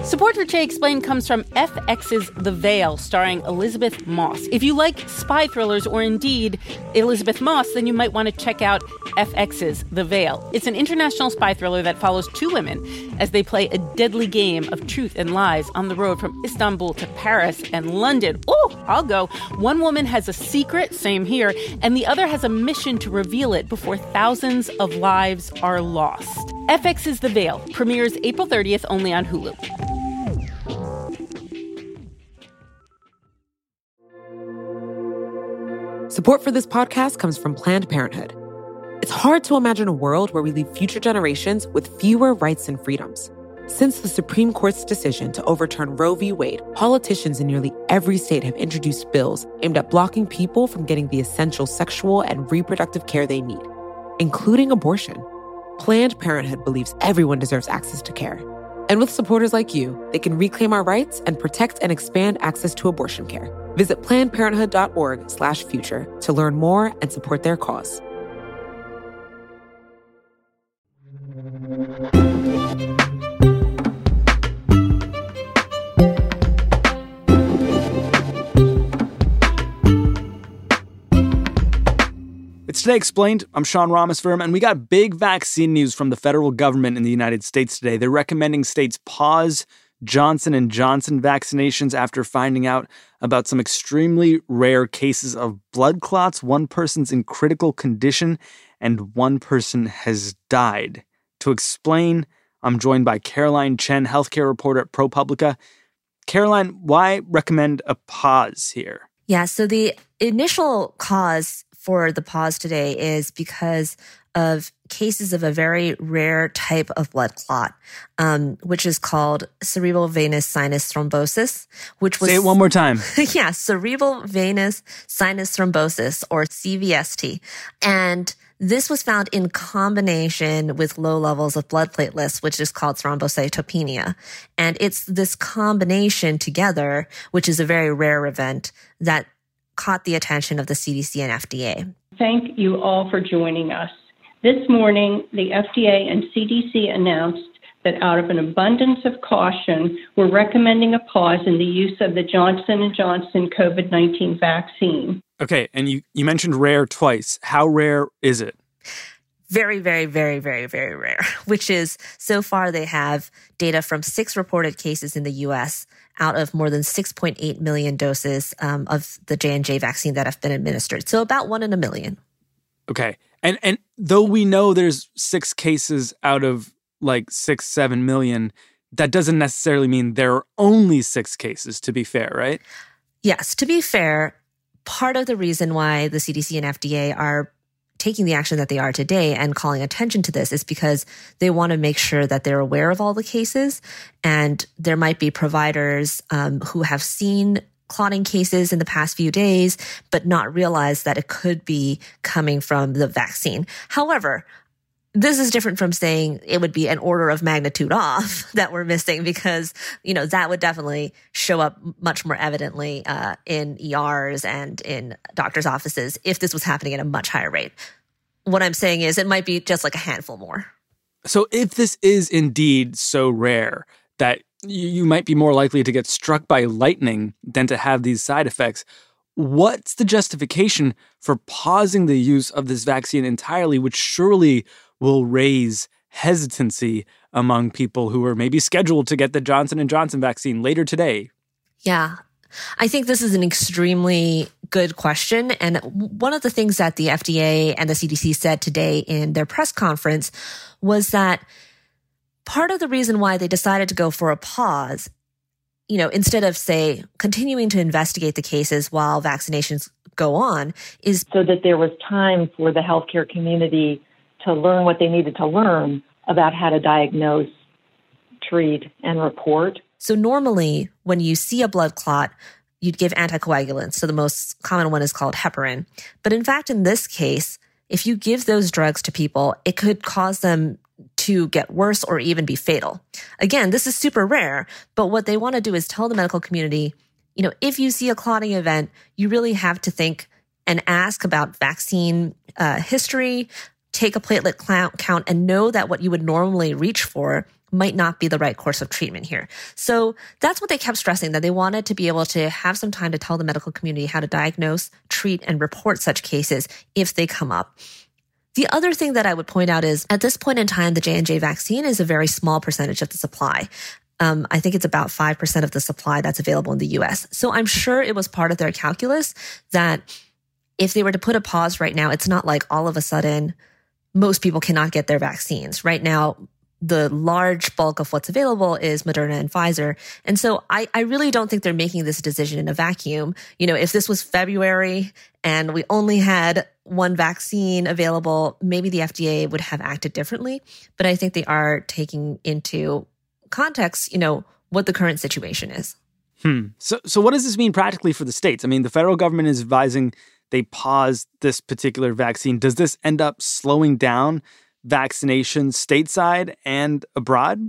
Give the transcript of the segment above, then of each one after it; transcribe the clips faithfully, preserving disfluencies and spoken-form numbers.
Support for Che Explained comes from F X's The Veil, starring Elizabeth Moss. If you like spy thrillers or indeed Elizabeth Moss, then you might want to check out F X's The Veil. It's an international spy thriller that follows two women as they play a deadly game of truth and lies on the road from Istanbul to Paris and London. Oh, I'll go. One woman has a secret, same here, and the other has a mission to reveal it before thousands of lives are lost. F X's The Veil premieres April thirtieth only on Hulu. Support for this podcast comes from Planned Parenthood. It's hard to imagine a world where we leave future generations with fewer rights and freedoms. Since the Supreme Court's decision to overturn Roe v. Wade, politicians in nearly every state have introduced bills aimed at blocking people from getting the essential sexual and reproductive care they need, including abortion. Planned Parenthood believes everyone deserves access to care. And with supporters like you, they can reclaim our rights and protect and expand access to abortion care. Visit plannedparenthood.org slash future to learn more and support their cause. It's Today Explained. I'm Sean Rameswaram, and we got big vaccine news from the federal government in the United States today. They're recommending states pause Johnson and Johnson vaccinations after finding out about some extremely rare cases of blood clots. One person's in critical condition, and one person has died. To explain, I'm joined by Caroline Chen, healthcare reporter at ProPublica. Caroline, why recommend a pause here? Yeah, so the initial cause for the pause today is because of cases of a very rare type of blood clot, um, which is called cerebral venous sinus thrombosis, which was... Say it one more time. Yeah, cerebral venous sinus thrombosis, or C V S T. And this was found in combination with low levels of blood platelets, which is called thrombocytopenia. And it's this combination together, which is a very rare event, that caught the attention of the C D C and F D A. Thank you all for joining us. This morning, the F D A and C D C announced that out of an abundance of caution, we're recommending a pause in the use of the Johnson and Johnson COVID nineteen vaccine. Okay, and you, you mentioned rare twice. How rare is it? Very, very, very, very, very rare, which is, so far they have data from six reported cases in the U S out of more than six point eight million doses um, of the J and J vaccine that have been administered. So about one in a million. Okay. And and though we know there's six cases out of like six, seven million, that doesn't necessarily mean there are only six cases, to be fair, right? Yes. To be fair, part of the reason why the C D C and F D A are taking the action that they are today and calling attention to this is because they want to make sure that they're aware of all the cases. And there might be providers um, who have seen clotting cases in the past few days, but not realize that it could be coming from the vaccine. However, this is different from saying it would be an order of magnitude off that we're missing, because, you know, that would definitely show up much more evidently uh, in E Rs and in doctors' offices if this was happening at a much higher rate. What I'm saying is it might be just like a handful more. So if this is indeed so rare that you might be more likely to get struck by lightning than to have these side effects, what's the justification for pausing the use of this vaccine entirely, which surely will raise hesitancy among people who are maybe scheduled to get the Johnson and Johnson vaccine later today? Yeah, I think this is an extremely good question. And one of the things that the F D A and the C D C said today in their press conference was that part of the reason why they decided to go for a pause, you know, instead of, say, continuing to investigate the cases while vaccinations go on, is so that there was time for the healthcare community to learn what they needed to learn about how to diagnose, treat, and report. So normally, when you see a blood clot, you'd give anticoagulants. So the most common one is called heparin. But in fact, in this case, if you give those drugs to people, it could cause them to get worse or even be fatal. Again, this is super rare, but what they want to do is tell the medical community, you know, if you see a clotting event, you really have to think and ask about vaccine uh, history, take a platelet count, and know that what you would normally reach for might not be the right course of treatment here. So that's what they kept stressing, that they wanted to be able to have some time to tell the medical community how to diagnose, treat, and report such cases if they come up. The other thing that I would point out is at this point in time, the J and J vaccine is a very small percentage of the supply. Um, I think it's about five percent of the supply that's available in the U S. So I'm sure it was part of their calculus that if they were to put a pause right now, it's not like all of a sudden most people cannot get their vaccines. Right now, the large bulk of what's available is Moderna and Pfizer. And so I, I really don't think they're making this decision in a vacuum. You know, if this was February and we only had one vaccine available, maybe the F D A would have acted differently. But I think they are taking into context, you know, what the current situation is. Hmm. So, so what does this mean practically for the states? I mean, the federal government is advising they pause this particular vaccine. Does this end up slowing down vaccinations stateside and abroad?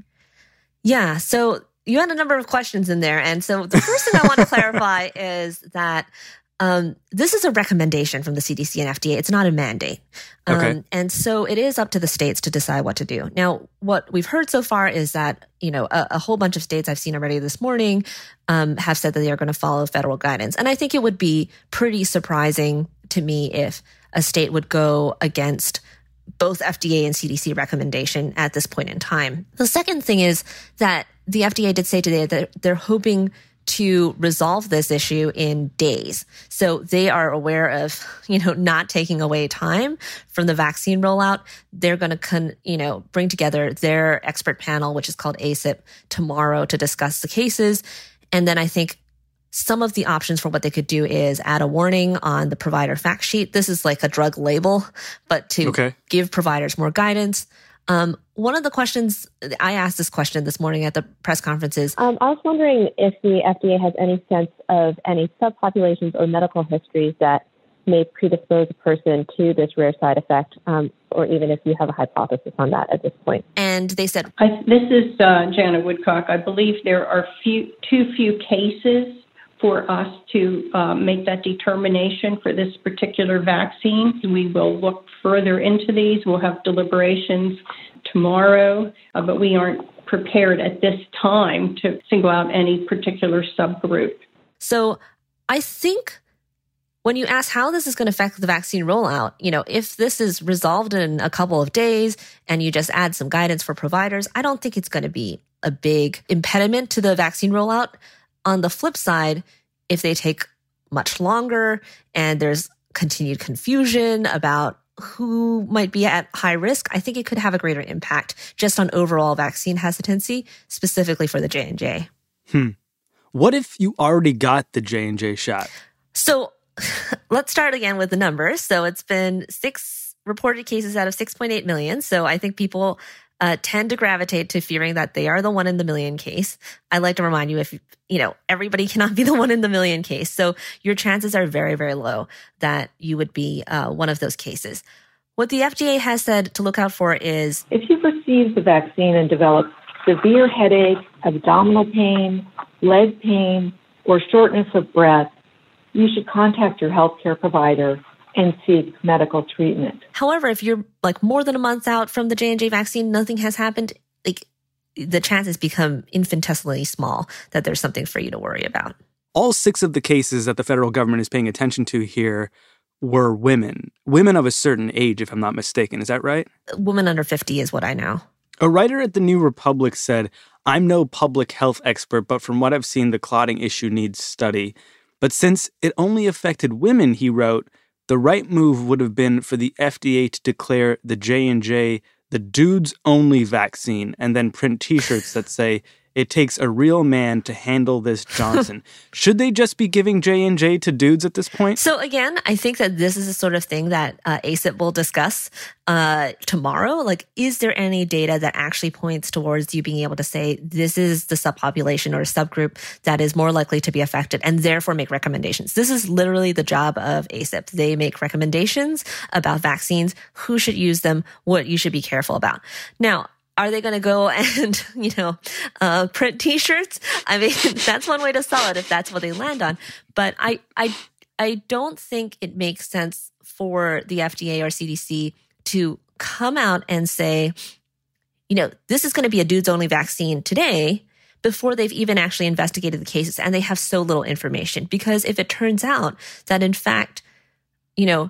Yeah. So you had a number of questions in there. And so the first thing I want to clarify is that um, this is a recommendation from the C D C and F D A. It's not a mandate. Um, okay. And so it is up to the states to decide what to do. Now, what we've heard so far is that, you know, a, a whole bunch of states I've seen already this morning um, have said that they are going to follow federal guidance. And I think it would be pretty surprising to me if a state would go against both F D A and C D C recommendation at this point in time. The second thing is that the F D A did say today that they're hoping to resolve this issue in days. So they are aware of, you know, not taking away time from the vaccine rollout. They're going to, con, you know, bring together their expert panel, which is called A C I P, tomorrow to discuss the cases. And then I think some of the options for what they could do is add a warning on the provider fact sheet. This is like a drug label, but to okay. give providers more guidance. Um, one of the questions, I asked this question this morning at the press conference is, um, I was wondering if the F D A has any sense of any subpopulations or medical histories that may predispose a person to this rare side effect, um, or even if you have a hypothesis on that at this point. And they said, I, this is uh, Jana Woodcock. I believe there are few, too few cases for us to uh, make that determination for this particular vaccine. We will look further into these. We'll have deliberations tomorrow, uh, but we aren't prepared at this time to single out any particular subgroup. So I think when you ask how this is going to affect the vaccine rollout, you know, if this is resolved in a couple of days and you just add some guidance for providers, I don't think it's going to be a big impediment to the vaccine rollout. On the flip side, if they take much longer and there's continued confusion about who might be at high risk, I think it could have a greater impact just on overall vaccine hesitancy, specifically for the J and J. Hmm. What if you already got the J and J shot? So let's start again with the numbers. So it's been six reported cases out of six point eight million. So I think people Uh, tend to gravitate to fearing that they are the one in the million case. I'd like to remind you, if you know, everybody cannot be the one in the million case. So your chances are very, very low that you would be uh, one of those cases. What the F D A has said to look out for is, if you've received the vaccine and developed severe headache, abdominal pain, leg pain, or shortness of breath, you should contact your healthcare provider and seek medical treatment. However, if you're like more than a month out from the J and J vaccine, nothing has happened, like the chances become infinitesimally small that there's something for you to worry about. All six of the cases that the federal government is paying attention to here were women, women of a certain age, if I'm not mistaken. Is that right? Women under fifty is what I know. A writer at the New Republic said, "I'm no public health expert, but from what I've seen, the clotting issue needs study. But since it only affected women," he wrote, "the right move would have been for the F D A to declare the J and J the dudes-only vaccine and then print T-shirts that say, 'It takes a real man to handle this Johnson.' Should they just be giving J and J to dudes at this point?" So again, I think that this is the sort of thing that uh, A C I P will discuss uh, tomorrow. Like, is there any data that actually points towards you being able to say this is the subpopulation or subgroup that is more likely to be affected and therefore make recommendations? This is literally the job of A C I P. They make recommendations about vaccines, who should use them, what you should be careful about. Now, are they going to go and, you know, uh, print T-shirts? I mean, that's one way to sell it if that's what they land on. But I, I, I don't think it makes sense for the F D A or C D C to come out and say, you know, this is going to be a dudes-only vaccine today before they've even actually investigated the cases, and they have so little information. Because if it turns out that, in fact, you know,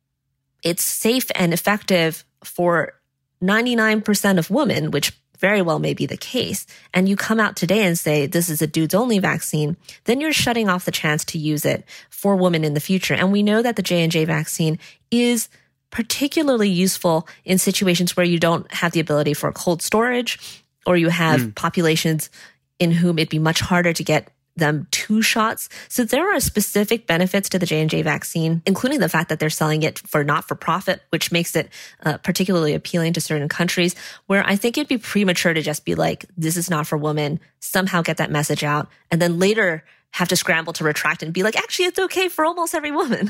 it's safe and effective for ninety-nine percent of women, which very well may be the case, and you come out today and say this is a dudes-only vaccine, then you're shutting off the chance to use it for women in the future. And we know that the J and J vaccine is particularly useful in situations where you don't have the ability for cold storage, or you have mm. populations in whom it'd be much harder to get them two shots. So there are specific benefits to the J and J vaccine, including the fact that they're selling it for not-for-profit, which makes it uh, particularly appealing to certain countries, where I think it'd be premature to just be like, this is not for women, somehow get that message out, and then later have to scramble to retract and be like, actually, it's okay for almost every woman.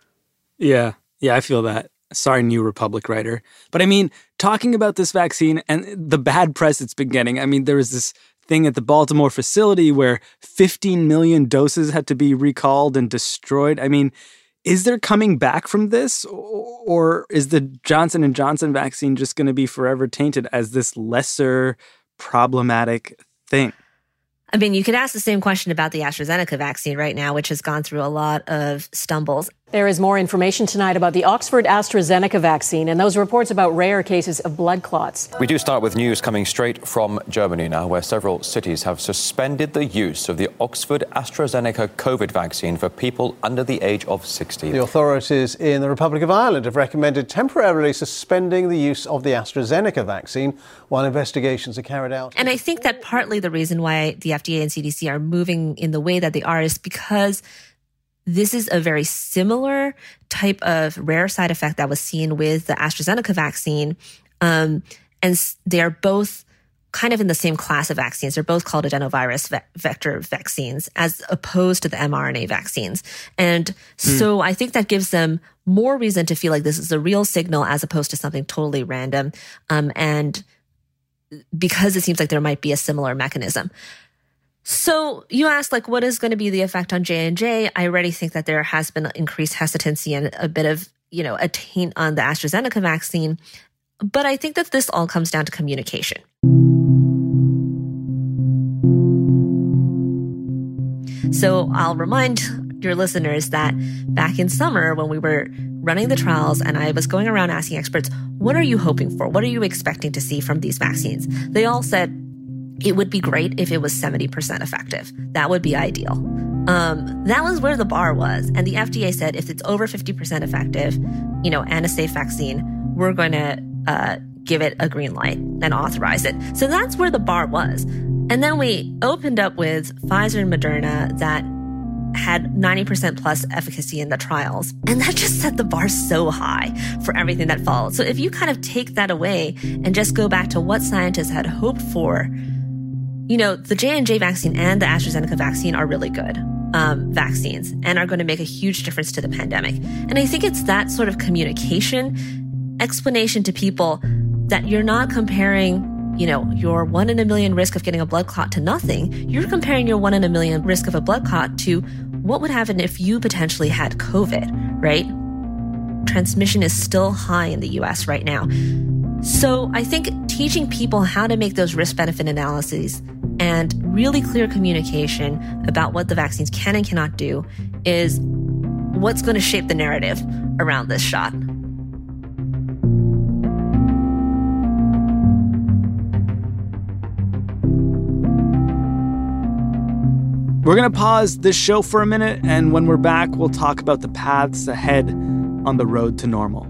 Yeah, yeah, I feel that. Sorry, New Republic writer. But I mean, talking about this vaccine and the bad press it's been getting, I mean, there was this thing at the Baltimore facility where fifteen million doses had to be recalled and destroyed. I mean, is there coming back from this? Or is the Johnson and Johnson vaccine just going to be forever tainted as this lesser problematic thing? I mean, you could ask the same question about the AstraZeneca vaccine right now, which has gone through a lot of stumbles. There is more information tonight about the Oxford AstraZeneca vaccine and those reports about rare cases of blood clots. We do start with news coming straight from Germany now, where several cities have suspended the use of the Oxford AstraZeneca COVID vaccine for people under the age of sixty. The authorities in the Republic of Ireland have recommended temporarily suspending the use of the AstraZeneca vaccine while investigations are carried out. And I think that partly the reason why the F D A and C D C are moving in the way that they are is because this is a very similar type of rare side effect that was seen with the AstraZeneca vaccine. Um, and they are both kind of in the same class of vaccines. They're both called adenovirus ve- vector vaccines as opposed to the mRNA vaccines. And mm. so I think that gives them more reason to feel like this is a real signal as opposed to something totally random. Um, and because it seems like there might be a similar mechanism. So you asked, like, what is going to be the effect on J and J? I already think that there has been increased hesitancy and a bit of, you know, a taint on the AstraZeneca vaccine. But I think that this all comes down to communication. So I'll remind your listeners that back in summer when we were running the trials and I was going around asking experts, what are you hoping for? What are you expecting to see from these vaccines? They all said, it would be great if it was seventy percent effective. That would be ideal. Um, that was where the bar was. And the F D A said if it's over fifty percent effective, you know, and a safe vaccine, we're going to uh, give it a green light and authorize it. So that's where the bar was. And then we opened up with Pfizer and Moderna that had ninety percent plus efficacy in the trials. And that just set the bar so high for everything that followed. So if you kind of take that away and just go back to what scientists had hoped for, you know, the J and J vaccine and the AstraZeneca vaccine are really good um, vaccines and are going to make a huge difference to the pandemic. And I think it's that sort of communication, explanation to people that you're not comparing, you know, your one in a million risk of getting a blood clot to nothing. You're comparing your one in a million risk of a blood clot to what would happen if you potentially had COVID, right? Transmission is still high in the U S right now. So I think teaching people how to make those risk-benefit analyses and really clear communication about what the vaccines can and cannot do is what's going to shape the narrative around this shot. We're going to pause this show for a minute, and when we're back, we'll talk about the paths ahead on the road to normal.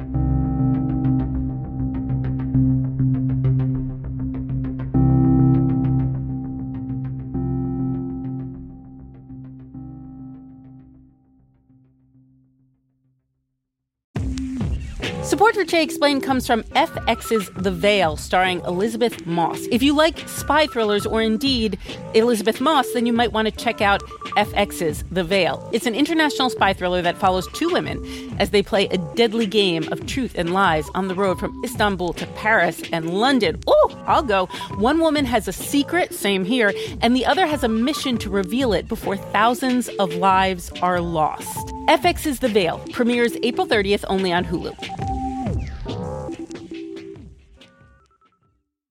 Support for Jay Explained comes from F X's The Veil, starring Elizabeth Moss. If you like spy thrillers or indeed Elizabeth Moss, then you might want to check out F X's The Veil. It's an international spy thriller that follows two women as they play a deadly game of truth and lies on the road from Istanbul to Paris and London. Oh, I'll go. One woman has a secret, same here, and the other has a mission to reveal it before thousands of lives are lost. F X's The Veil premieres April thirtieth only on Hulu.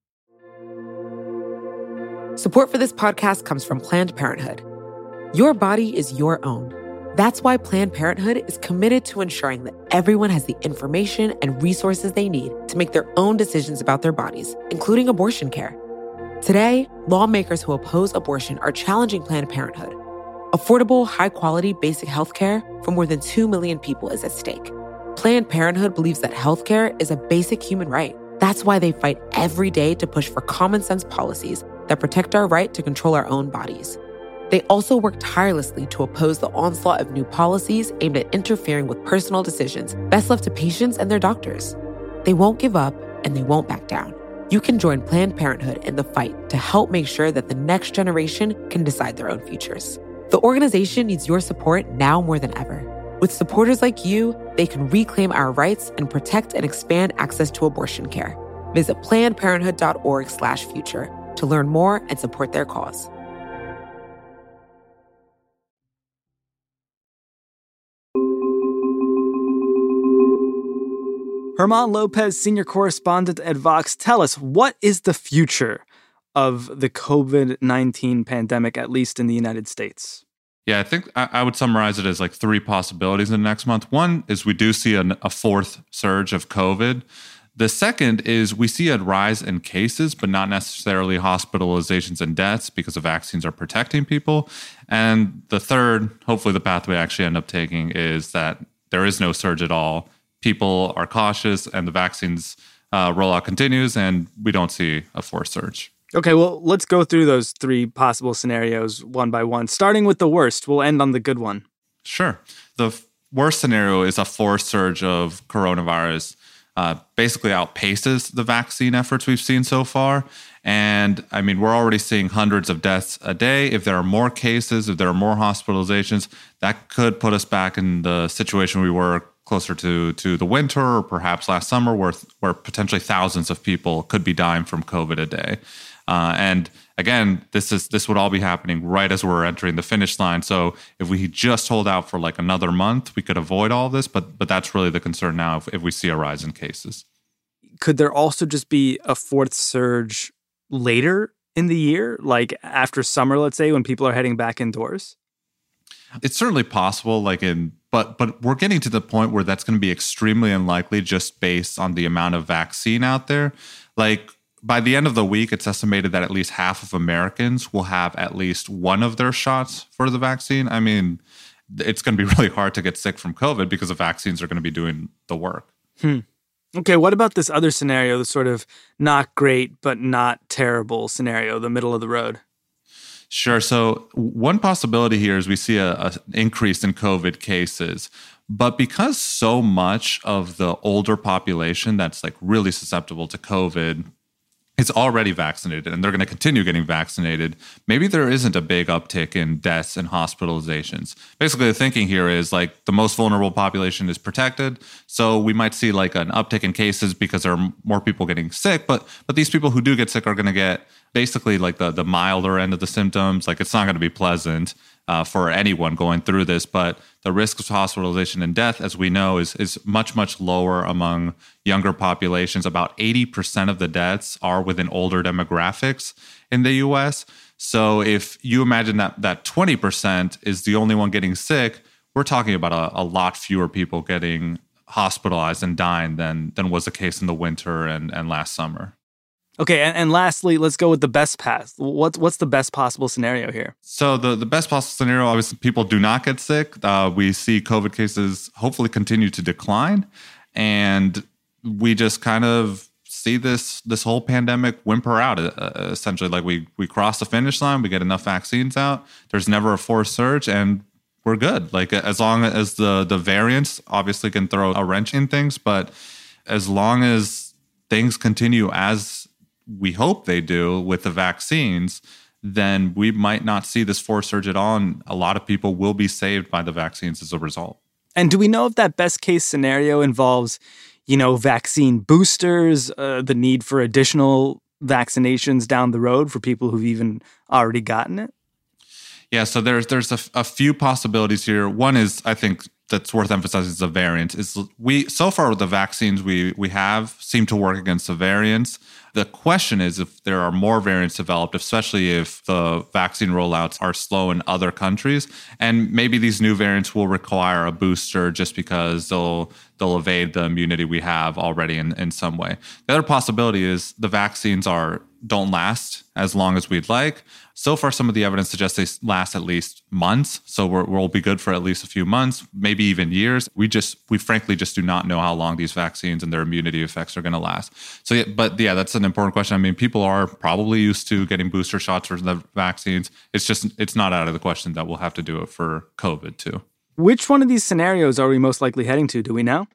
Support for this podcast comes from Planned Parenthood. Your body is your own. That's why Planned Parenthood is committed to ensuring that everyone has the information and resources they need to make their own decisions about their bodies, including abortion care. Today, lawmakers who oppose abortion are challenging Planned Parenthood. Affordable, high-quality basic health care for more than two million people is at stake. Planned Parenthood believes that health care is a basic human right. That's why they fight every day to push for common-sense policies that protect our right to control our own bodies. They also work tirelessly to oppose the onslaught of new policies aimed at interfering with personal decisions best left to patients and their doctors. They won't give up, and they won't back down. You can join Planned Parenthood in the fight to help make sure that the next generation can decide their own futures. The organization needs your support now more than ever. With supporters like you, they can reclaim our rights and protect and expand access to abortion care. Visit plannedparenthood.org slash future to learn more and support their cause. German Lopez, senior correspondent at Vox. Tell us, what is the future of the covid nineteen pandemic, at least in the United States? Yeah, I think I would summarize it as like three possibilities in the next month. One is we do see a, a fourth surge of COVID. The second is we see a rise in cases, but not necessarily hospitalizations and deaths because the vaccines are protecting people. And the third, hopefully the path we actually end up taking, is that there is no surge at all. People are cautious and the vaccines uh, rollout continues and we don't see a fourth surge. Okay, well, let's go through those three possible scenarios one by one. Starting with the worst, we'll end on the good one. Sure. The f- worst scenario is a fourth surge of coronavirus. Uh, basically outpaces the vaccine efforts we've seen so far. And I mean, we're already seeing hundreds of deaths a day. If there are more cases, if there are more hospitalizations, that could put us back in the situation we were closer to to the winter or perhaps last summer, where where potentially thousands of people could be dying from COVID a day. Uh, and again, this is this would all be happening right as we're entering the finish line. So if we just hold out for like another month, we could avoid all of this. But but that's really the concern now if, if we see a rise in cases. Could there also just be a fourth surge later in the year, like after summer, let's say, when people are heading back indoors? It's certainly possible, like in, but but we're getting to the point where that's going to be extremely unlikely just based on the amount of vaccine out there. Like by the end of the week, it's estimated that at least half of Americans will have at least one of their shots for the vaccine. I mean, it's going to be really hard to get sick from COVID because the vaccines are going to be doing the work. Hmm. Okay, what about this other scenario, the sort of not great but not terrible scenario, the middle of the road? Sure. So one possibility here is we see a, a increase in COVID cases, but because so much of the older population that's like really susceptible to COVID is already vaccinated and they're going to continue getting vaccinated, maybe there isn't a big uptick in deaths and hospitalizations. Basically, the thinking here is like the most vulnerable population is protected. So we might see like an uptick in cases because there are more people getting sick. But but these people who do get sick are going to get basically like the, the milder end of the symptoms. Like it's not going to be pleasant uh, for anyone going through this. But the risk of hospitalization and death, as we know, is, is much, much lower among younger populations. About eighty percent of the deaths are within older demographics in the U S. So if you imagine that that twenty percent is the only one getting sick, we're talking about a, a lot fewer people getting hospitalized and dying than than was the case in the winter and, and last summer. Okay, and, and lastly, let's go with the best path. What's what's the best possible scenario here? So the, the best possible scenario, obviously, people do not get sick. Uh, we see COVID cases hopefully continue to decline, and we just kind of see this this whole pandemic whimper out. Uh, essentially, like we we cross the finish line, we get enough vaccines out. There's never a fourth surge, and we're good. Like as long as the the variants obviously can throw a wrench in things, but as long as things continue as we hope they do with the vaccines, then we might not see this fourth surge at all. And a lot of people will be saved by the vaccines as a result. And do we know if that best case scenario involves, you know, vaccine boosters, uh, the need for additional vaccinations down the road for people who've even already gotten it? Yeah, so there's there's a, a few possibilities here. One is, I think, that's worth emphasizing is the variant. Is we so far with the vaccines we we have seem to work against the variants. The question is if there are more variants developed, especially if the vaccine rollouts are slow in other countries, and maybe these new variants will require a booster just because they'll they'll evade the immunity we have already in, in some way. The other possibility is the vaccines are don't last as long as we'd like. So far, some of the evidence suggests they last at least months. So we're, we'll be good for at least a few months, maybe even years. We just, we frankly just do not know how long these vaccines and their immunity effects are going to last. So, yeah, but yeah, that's an important question. I mean, people are probably used to getting booster shots for the vaccines. It's just, it's not out of the question that we'll have to do it for COVID too. Which one of these scenarios are we most likely heading to? Do we know?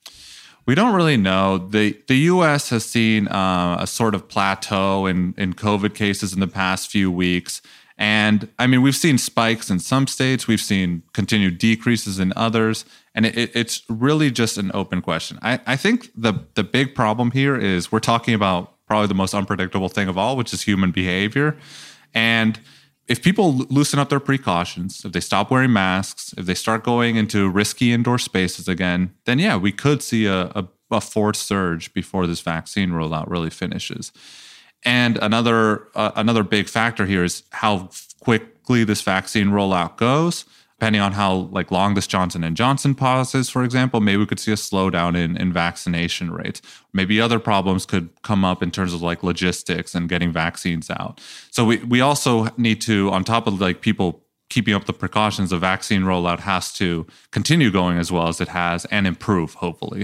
We don't really know. The the U S has seen uh, a sort of plateau in, in COVID cases in the past few weeks. And I mean, we've seen spikes in some states. We've seen continued decreases in others. And it, it, it's really just an open question. I, I think the, the big problem here is we're talking about probably the most unpredictable thing of all, which is human behavior. And if people loosen up their precautions, if they stop wearing masks, if they start going into risky indoor spaces again, then yeah, we could see a, a, a fourth surge before this vaccine rollout really finishes. And another uh, another big factor here is how quickly this vaccine rollout goes. Depending on how like long this Johnson and Johnson pause is, for example, maybe we could see a slowdown in, in vaccination rates. Maybe other problems could come up in terms of like logistics and getting vaccines out. So we, we also need to, on top of like people keeping up the precautions, the vaccine rollout has to continue going as well as it has and improve, hopefully.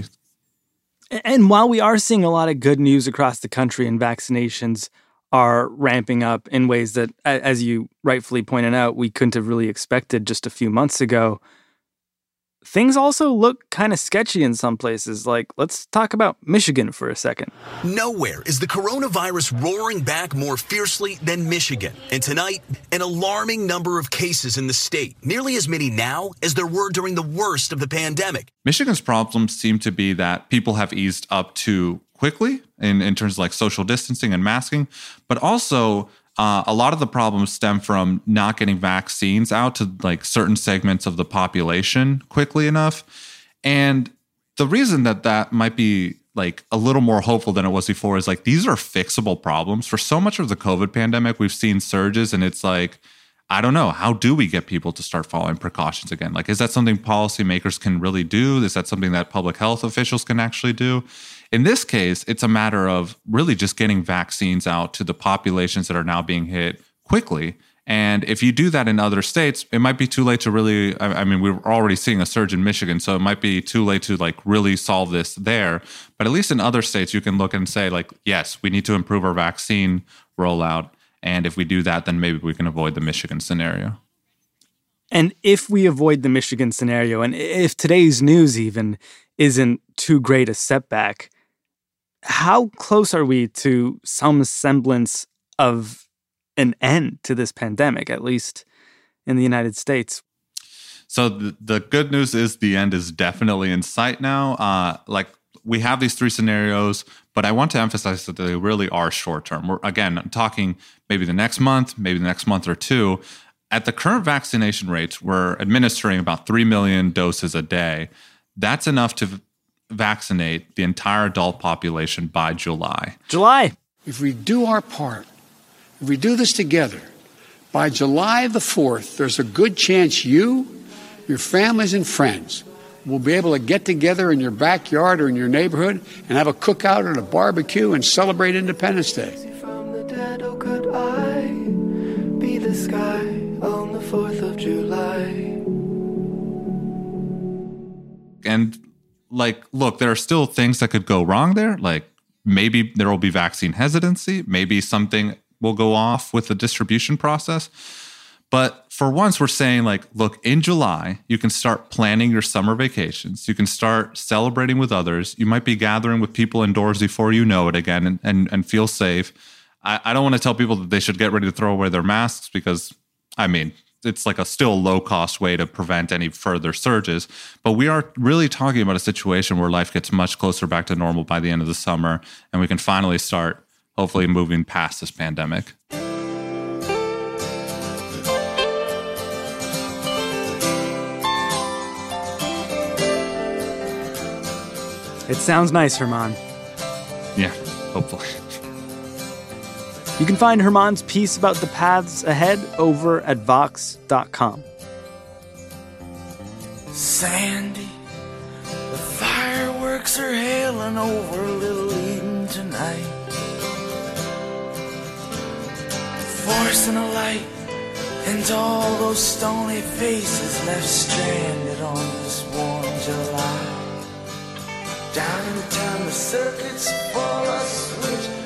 And while we are seeing a lot of good news across the country and vaccinations are ramping up in ways that, as you rightfully pointed out, we couldn't have really expected just a few months ago, things also look kind of sketchy in some places. Like, let's talk about Michigan for a second. Nowhere is the coronavirus roaring back more fiercely than Michigan. And tonight, an alarming number of cases in the state, nearly as many now as there were during the worst of the pandemic. Michigan's problems seem to be that people have eased up too quickly in, in terms of like social distancing and masking, but also uh, a lot of the problems stem from not getting vaccines out to like certain segments of the population quickly enough. And the reason that that might be like a little more hopeful than it was before is like these are fixable problems. For so much of the COVID pandemic, we've seen surges, and it's like, I don't know, how do we get people to start following precautions again? Like, is that something policymakers can really do? Is that something that public health officials can actually do? In this case, it's a matter of really just getting vaccines out to the populations that are now being hit quickly. And if you do that in other states, it might be too late to really, I mean, we're already seeing a surge in Michigan, so it might be too late to like really solve this there. But at least in other states, you can look and say like, yes, we need to improve our vaccine rollout. And if we do that, then maybe we can avoid the Michigan scenario. And if we avoid the Michigan scenario, and if today's news even isn't too great a setback, how close are we to some semblance of an end to this pandemic, at least in the United States? So the, the good news is the end is definitely in sight now. Uh, like we have these three scenarios, but I want to emphasize that they really are short term. We're, again, I'm talking maybe the next month, maybe the next month or two. At the current vaccination rates, we're administering about three million doses a day. That's enough to vaccinate the entire adult population by July. July. If we do our part, if we do this together, by July the fourth, there's a good chance you, your families and friends will be able to get together in your backyard or in your neighborhood and have a cookout and a barbecue and celebrate Independence Day. From the dead, oh, could I be the sky on the fourth of July? And like, look, there are still things that could go wrong there. Like maybe there will be vaccine hesitancy. Maybe something will go off with the distribution process. But for once, we're saying like, look, in July, you can start planning your summer vacations. You can start celebrating with others. You might be gathering with people indoors before you know it again and, and, and feel safe. I, I don't want to tell people that they should get ready to throw away their masks because, I mean, it's like a still low-cost way to prevent any further surges. But we are really talking about a situation where life gets much closer back to normal by the end of the summer, and we can finally start, hopefully, moving past this pandemic. It sounds nice, Herman. Yeah, hopefully. You can find Herman's piece about the paths ahead over at vox dot com. Sandy, the fireworks are hailing over Little Eden tonight, forcing a light into all those stony faces left stranded on this warm July. Down in town the circuits full of switch